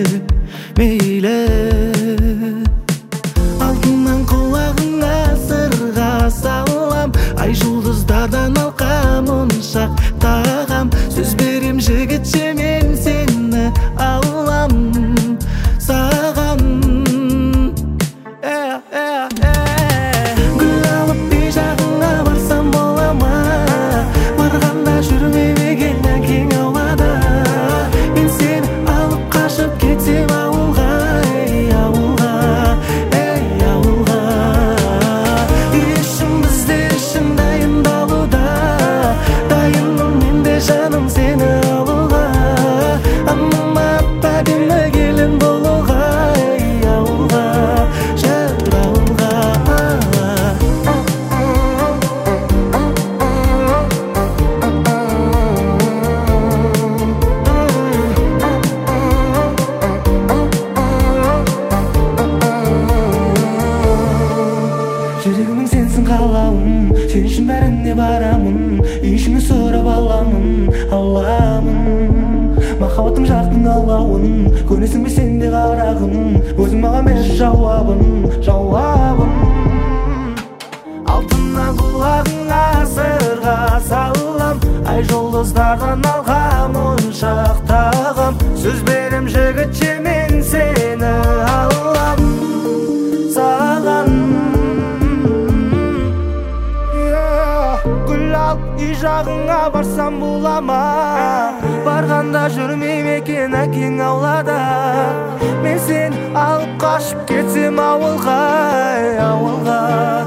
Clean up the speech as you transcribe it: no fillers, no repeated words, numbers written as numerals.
мейлі. Алтыннан құлағыңа сырға салам, ай жұлдыздардан алқамын шақтағам. Сөз берем жігітше мен сені алам саған. Гүл алып үй жағыңа барсам бола ма? Барғанда жүрмей ме екен әкең аулада? Мен сені алып қашып кетсем ауылға, ауылға, ауылға. Үй ішім бізде ішім дайындалуда, дайынмын мен де жаным сені алуға. Анама әдемі келін болуға, ауылға, жыр ауылға. Жүрегімнің сенсің қалауым, сен үшін бәріне барамын, үй ішіңе сұрап аламын. Махаббатым жарқын алауын, көресің бе сен де қарағым, өзің маған бер жауабын. Алтыннан құлағыңа сырға салам, ай жұлдыздардан алғамын шақтағам. Сөз берем жігітше мен сені алам саған. Гүл алып үй жағыңа барсам бола ма? Барғанда жүрмей ме екен әкең аулада? Мен сені алып қашып кетсем ауылға, ауылға.